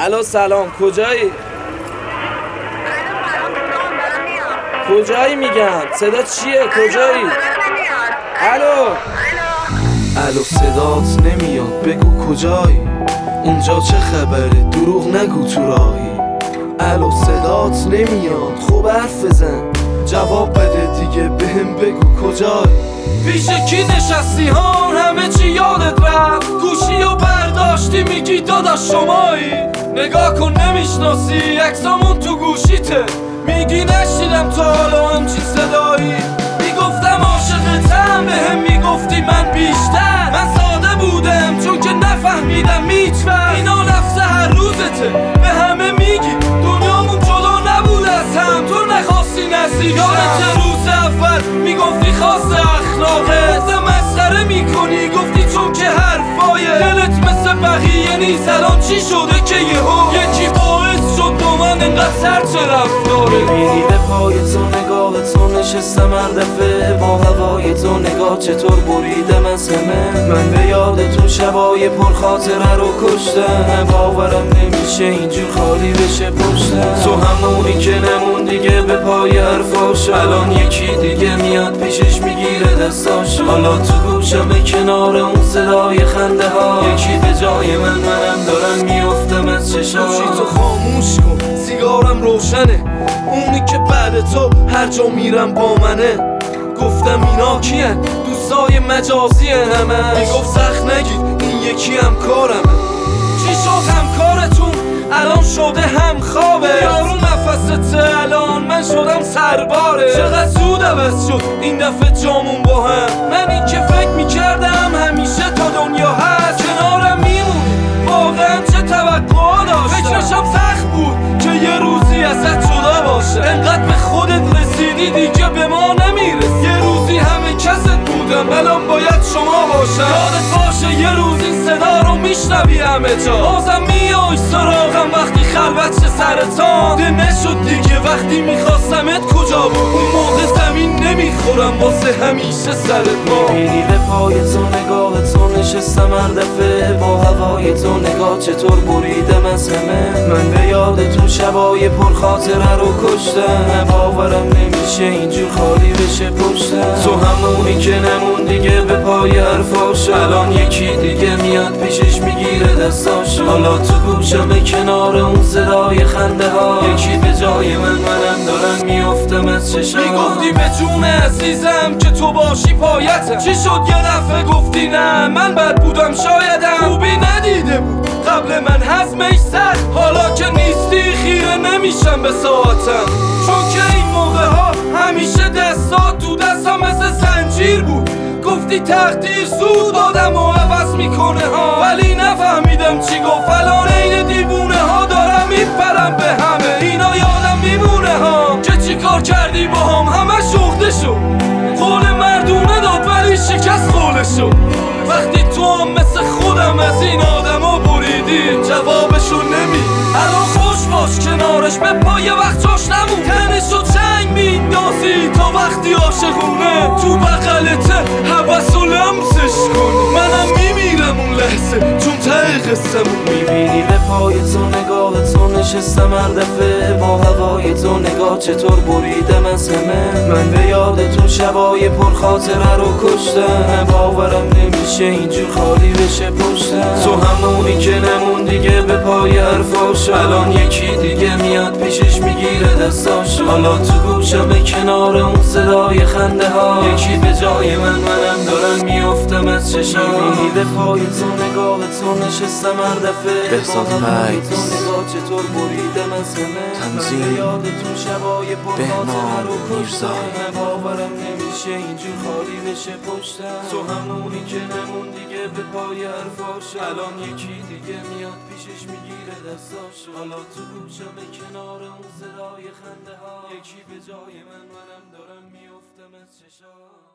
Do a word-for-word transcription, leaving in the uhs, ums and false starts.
الو سلام، کجایی؟ کجایی میگم؟ صدا چیه؟ کجایی؟ الو الو صدات نمیاد، بگو کجایی؟ اونجا چه خبره؟ دروغ نگو تو راهی. الو صدات نمیاد، خوب حرف بزن، جواب بده دیگه، بهم بگو کجایی؟ پیش کی نشستی ها؟ همه چی یادت رفت، گوشی و برداشتی میگی داداش شمایی. نگاه کن نمیشناسی، عکسامون تو گوشیته، میگی نشیدم تا حالا همچین صدایی. میگفتم عاشقتم، بهم میگفتی من بیشتر. من ساده بودم چون که نفهمیدم هیچ‌وقت اینا لفظ هر روزته، به همه میگی دنیامون جدا نبود از هم، تو نخواستی نزدیک. یادت روز اول میگفتی خواست اخلاقه، گفتم مسخره میکنی، گفتی چون که حرفایه دلت مثل بقیه نیست. الان چی شده که یهو یکی باعث شد با من انقدر سرچه رفتاره؟ میبینی به پای تو، نگاه تو نشستم هر دفعه، با هوای تو نگاه چطور بریدم از همه. من به یاد تو شبای پر خاطره رو کشتم، باورم نمیشه اینجور خالی بشه پشتم. تو همونی که نمون دیگه به پای حرفاش، الان یکی دیگه میاد پیشش میگیره دستاش. حالا تو گوشم کنار اون صدای خنده ها، یکی به جای من، منم دارم میافتم از چشاش. تو خاموش کن، سیگارم روشنه، اونی که بعد تو هر جا میرم با منه. گفتم اینا کیه؟ دوستای مجازی همه. میگفت سخت نگید این یکی هم کارمه. چی شد همکارتون الان شده هم خوابه؟ یارو نفسته الان من شدم سرباره. چقدر زود عوض شد این دفعه جامون با هم. من این که فکر میکردم همیشه تا دنیا هست کنارم میمونی، واقعا چه توقع داشتم. فکرشم سخت بود که یه روزی ازت جدا باشه، انقدر به خودت رسیدی دیگه به ما نمیرسی. یه روزی همه کست بودم، الان باید شما باشم. یادت باشه یه روز این صدا رو میشنوی همه جا، بازم میای سراغم وقتی خلوت شه سرطان. ده نشد دیگه وقتی میخواستمت کجا بود؟ اون موقع زمین نمیخورم واسه همیشه سرت ما. میبینی به پای تو، نگاه تو نشستم هر دفعه، با هوای تو نگاه چطور بریدم از همه. من به یاد تو شبای پر خاطره رو کشتم، باورم نمیشه اینجور خالی بشه پشتم. تو همونی که نمون دیگه به پای حرفاش، الان یکی دیگه میاد پیشش میگیره دستاش. حالا تو گوشم کنار اون صدای خنده ها، یکی به جای من، منم دارم میافتم از چشاش. میگفتی به جون عزیزم که تو باشی پایتم، چی شد یه دفعه گفتی نه من بد بودم شایدم. خوبی ندیده بود قبل من هضمش سخت، حالا که نیستی خیره نمیشم به ساعتم. چون که این موقع ها همیشه دستات تو دستم مثل زنجیر بود. گفتی تقدیر زود آدم رو عوض میکنه ها، ولی نفهمیدم چی گفت. الان این دیوونه ها دارم میپرم به همه، اینا یادم میمونه ها که چی کار کردی با هم. همه شخته شد، قول مردونه داد ولی شکست قوله شد. وقتی تو هم مثل خودم از این آدم ها بریدی، جوابشو نمی. الان خوش باش کنارش، به پای وقتاش نمون. تنشو چنگ میندازی تا وقتی عاشقونه تو بغلته حوث و لمسش کن. منم میمیرم اون لحظه چون ته قصه‌مون. میبینی به پای تو، نگاه تو نشستم هر دفعه، با هوای تو نگاه چطور بریدم از همه. من به یاد تو شبای پر خاطره رو کشتم، باورم نمیشه اینجور خالی بشه پشتم. تو همونی که نمون دیگه به پای حرفاش، الان یکی دیگه میاد پیشش میگیره دستاش. حالا تو گوشم کنار اون صدای خنده ها، یکی به جای من، منم دارم میافتم از چشاش. میبینی به پای تو، نگاه تو نشستم هر دفعه، بهزاد فیض، نگاه چطور بریدم از همه. تنظیم یاد تو شبای پر بهنام میرزا. باورم نمیشه اینجور خالی بشه پشتم. تو همونی که نمون دیگه به پای حرفاش، الان یکی دیگه میاد پیشش میگیره دستاش. حالا تو گوشم کنار اون صدای خنده ها، یکی به جای من، منم دارم میافتم از چشاش.